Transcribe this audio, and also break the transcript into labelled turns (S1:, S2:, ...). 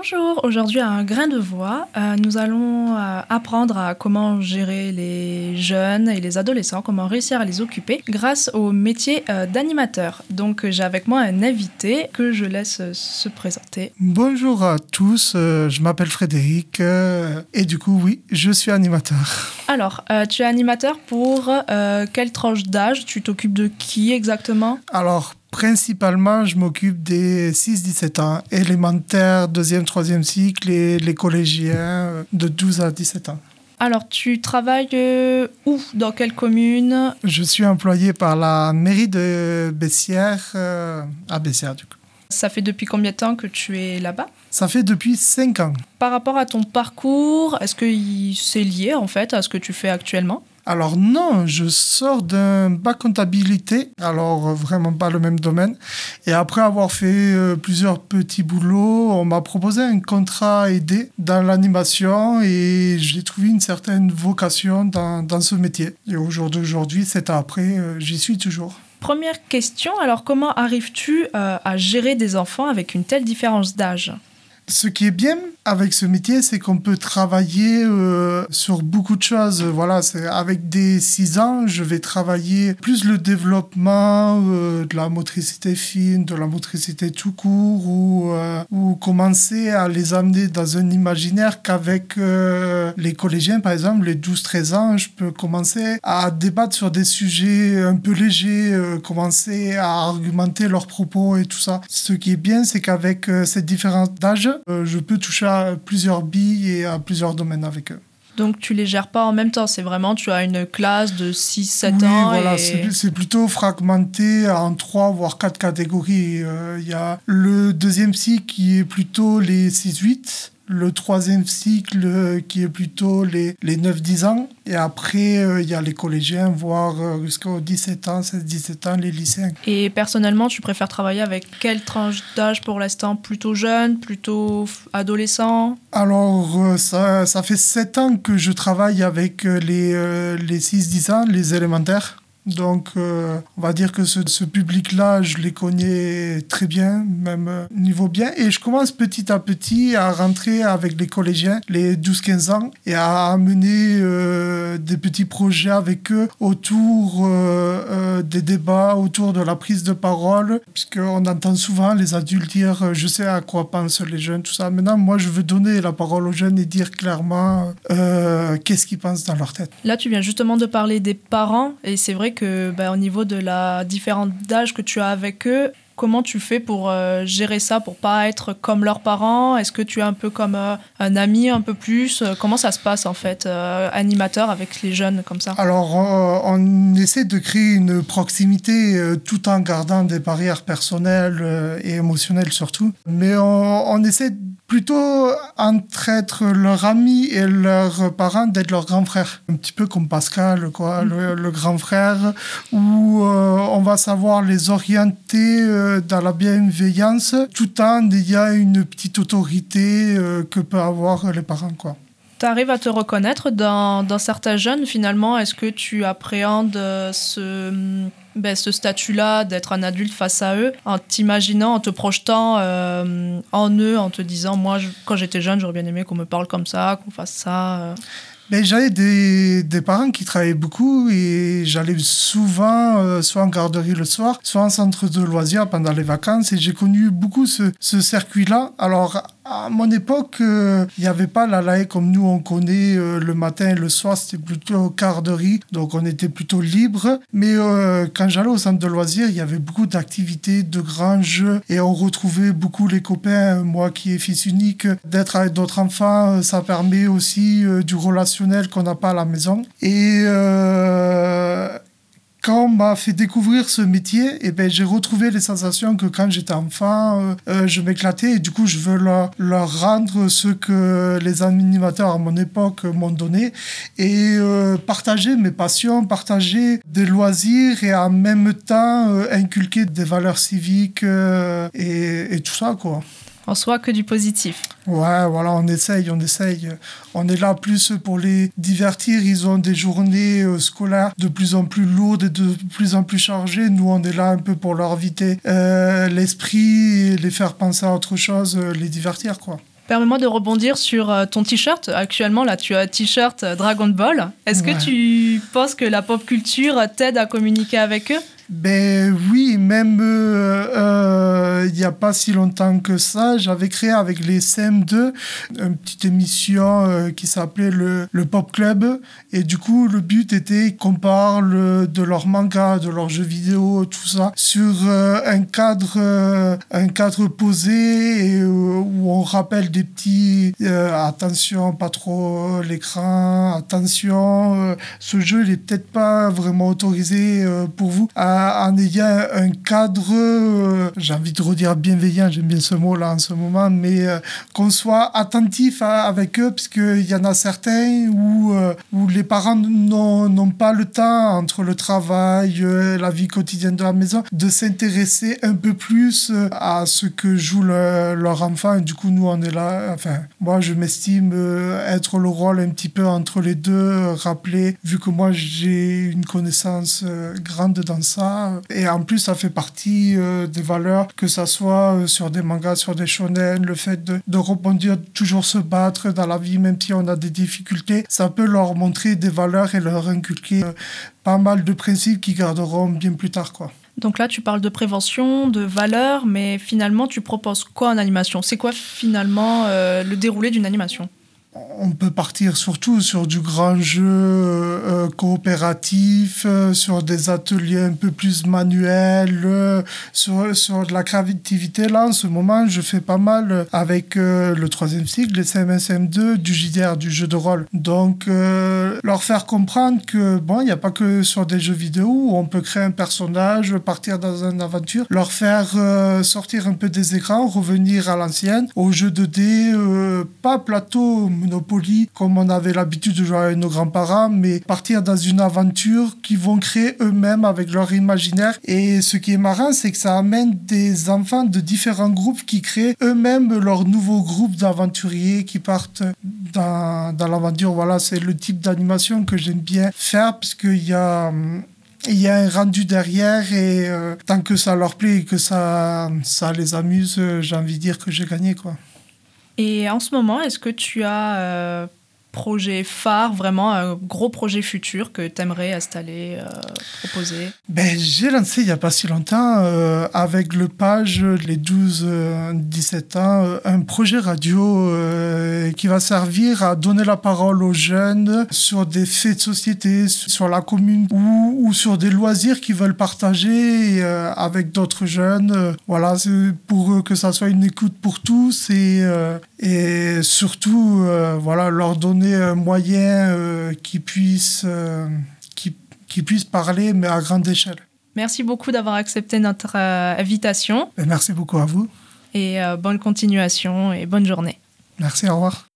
S1: Bonjour, aujourd'hui à Un grain de voix, nous allons apprendre à comment gérer les jeunes et les adolescents, comment réussir à les occuper grâce au métier d'animateur. Donc j'ai avec moi un invité que je laisse se présenter.
S2: Bonjour à tous, je m'appelle Frédéric et du coup oui, je suis animateur.
S1: Alors, tu es animateur pour quelle tranche d'âge? Tu t'occupes de qui exactement?
S2: Alors, principalement, je m'occupe des 6-17 ans, élémentaire, 2e, 3e cycle et les collégiens de 12 à 17 ans.
S1: Alors, tu travailles où? Dans quelle commune?
S2: Je suis employé par la mairie de Bessières, à Bessières du coup.
S1: Ça fait depuis combien de temps que tu es là-bas?
S2: Ça fait depuis 5 ans.
S1: Par rapport à ton parcours, est-ce que c'est lié en fait à ce que tu fais actuellement?
S2: Alors non, je sors d'un bac comptabilité, alors vraiment pas le même domaine. Et après avoir fait plusieurs petits boulots, on m'a proposé un contrat aidé dans l'animation et j'ai trouvé une certaine vocation dans ce métier. Et au jour d'aujourd'hui, 7 ans après, j'y suis toujours.
S1: Première question, alors comment arrives-tu à gérer des enfants avec une telle différence d'âge?
S2: Ce qui est bien avec ce métier, c'est qu'on peut travailler sur beaucoup de choses. Voilà, avec des 6 ans, je vais travailler plus le développement de la motricité fine, de la motricité tout court, ou commencer à les amener dans un imaginaire qu'avec les collégiens, par exemple, les 12-13 ans, je peux commencer à débattre sur des sujets un peu légers, commencer à argumenter leurs propos et tout ça. Ce qui est bien, c'est qu'avec cette différence d'âge, je peux toucher à plusieurs billes et à plusieurs domaines avec eux.
S1: Donc tu les gères pas en même temps, c'est vraiment, tu as une classe de 6-7 ans.
S2: Oui, voilà,
S1: et...
S2: c'est plutôt fragmenté en 3 voire 4 catégories. Il y a le 2e cycle qui est plutôt les 6-8, le 3e cycle qui est plutôt les 9-10 ans, et après il y a les collégiens, voire jusqu'aux 17 ans, 16-17 ans, les lycéens.
S1: Et personnellement, tu préfères travailler avec quelle tranche d'âge pour l'instant? Plutôt jeune, plutôt adolescent?
S2: Alors, ça fait 7 ans que je travaille avec les 6-10 ans, les élémentaires. Donc, on va dire que ce public-là, je les connais très bien, même niveau bien. Et je commence petit à petit à rentrer avec les collégiens, les 12-15 ans, et à amener des petits projets avec eux autour des débats, autour de la prise de parole, puisqu'on entend souvent les adultes dire « je sais à quoi pensent les jeunes », tout ça. Maintenant, moi, je veux donner la parole aux jeunes et dire clairement qu'est-ce qu'ils pensent dans leur tête.
S1: Là, tu viens justement de parler des parents, et c'est vrai que au niveau de la différence d'âge que tu as avec eux, comment tu fais pour gérer ça, pour pas être comme leurs parents? Est-ce que tu es un peu comme un ami un peu plus? Comment ça se passe en fait, animateur avec les jeunes comme ça?
S2: Alors, on essaie de créer une proximité tout en gardant des barrières personnelles et émotionnelles surtout. Mais on essaie plutôt entre être leur ami et leurs parents d'être leur grand frère. Un petit peu comme Pascal, quoi, le grand frère, où on va savoir les orienter dans la bienveillance, tout en ayant une petite autorité que peuvent avoir les parents, quoi.
S1: Tu arrives à te reconnaître dans certains jeunes finalement? Est-ce que tu appréhendes ce statut-là d'être un adulte face à eux, en t'imaginant, en te projetant en eux, en te disant moi quand j'étais jeune j'aurais bien aimé qu'on me parle comme ça, qu'on fasse ça
S2: Mais j'avais des parents qui travaillaient beaucoup et j'allais souvent, soit en garderie le soir, soit en centre de loisirs pendant les vacances, et j'ai connu beaucoup ce circuit-là. Alors, à mon époque, il n'y avait pas la LAE comme nous on connaît le matin et le soir, c'était plutôt garderie, donc on était plutôt libre. Mais quand j'allais au centre de loisirs, il y avait beaucoup d'activités, de grands jeux, et on retrouvait beaucoup les copains. Moi qui est fils unique, d'être avec d'autres enfants, ça permet aussi du relationnel qu'on n'a pas à la maison. Et quand on m'a fait découvrir ce métier, j'ai retrouvé les sensations que quand j'étais enfant, je m'éclatais, et du coup je veux leur rendre ce que les animateurs à mon époque m'ont donné, et partager mes passions, partager des loisirs, et en même temps inculquer des valeurs civiques et tout ça, quoi.
S1: En soi, que du positif.
S2: Ouais, voilà, on essaye. On est là plus pour les divertir. Ils ont des journées scolaires de plus en plus lourdes et de plus en plus chargées. Nous, on est là un peu pour leur vider l'esprit et les faire penser à autre chose, les divertir, quoi.
S1: Permets-moi de rebondir sur ton t-shirt. Actuellement, là, tu as un t-shirt Dragon Ball. Est-ce que tu penses que la pop culture t'aide à communiquer avec eux?
S2: Ben oui, même il n'y a pas si longtemps que ça, j'avais créé avec les CM2 une petite émission qui s'appelait le Pop Club. Et du coup, le but était qu'on parle de leurs mangas, de leurs jeux vidéo, tout ça, sur un cadre posé et, où on rappelle des petits attention, pas trop l'écran, attention, ce jeu il est peut-être pas vraiment autorisé pour vous. En ayant un cadre, j'ai envie de redire bienveillant, j'aime bien ce mot-là en ce moment, mais qu'on soit attentif avec eux, parce qu'il y en a certains où les parents n'ont pas le temps, entre le travail, la vie quotidienne de la maison, de s'intéresser un peu plus à ce que joue leur enfant. Et du coup, nous, on est là, enfin, moi, je m'estime être le rôle un petit peu entre les deux, rappeler, vu que moi, j'ai une connaissance grande dans ça. Et en plus, ça fait partie des valeurs, que ça soit sur des mangas, sur des shonen, le fait de rebondir, toujours se battre dans la vie, même si on a des difficultés, ça peut leur montrer des valeurs et leur inculquer pas mal de principes qu'ils garderont bien plus tard, quoi.
S1: Donc là, tu parles de prévention, de valeurs, mais finalement, tu proposes quoi en animation? C'est quoi finalement le déroulé d'une animation?
S2: On peut partir surtout sur du grand jeu coopératif, sur des ateliers un peu plus manuels, sur de la créativité. Là, en ce moment, je fais pas mal avec le 3e cycle, les CM1, CM2, du JDR, du jeu de rôle. Donc, leur faire comprendre que, bon, il n'y a pas que sur des jeux vidéo où on peut créer un personnage, partir dans une aventure, leur faire sortir un peu des écrans, revenir à l'ancienne, aux jeux de dés, pas plateau, Monopoly, comme on avait l'habitude de jouer avec nos grands-parents, mais partir dans une aventure qu'ils vont créer eux-mêmes avec leur imaginaire. Et ce qui est marrant, c'est que ça amène des enfants de différents groupes qui créent eux-mêmes leur nouveau groupe d'aventuriers qui partent dans l'aventure. Voilà, c'est le type d'animation que j'aime bien faire, parce qu'il y a un rendu derrière et tant que ça leur plaît et que ça les amuse, j'ai envie de dire que j'ai gagné, quoi.
S1: Et en ce moment, est-ce que tu as projet phare, vraiment un gros projet futur que tu aimerais installer, proposer?
S2: J'ai lancé il n'y a pas si longtemps, avec le page, les 12-17 ans, un projet radio qui va servir à donner la parole aux jeunes sur des faits de société, sur la commune ou sur des loisirs qu'ils veulent partager avec d'autres jeunes. Voilà, c'est pour que ça soit une écoute pour tous et surtout voilà, leur donner un moyen qui puisse parler, mais à grande échelle.
S1: Merci beaucoup d'avoir accepté notre invitation.
S2: Merci beaucoup à vous.
S1: Et bonne continuation et bonne journée.
S2: Merci, au revoir.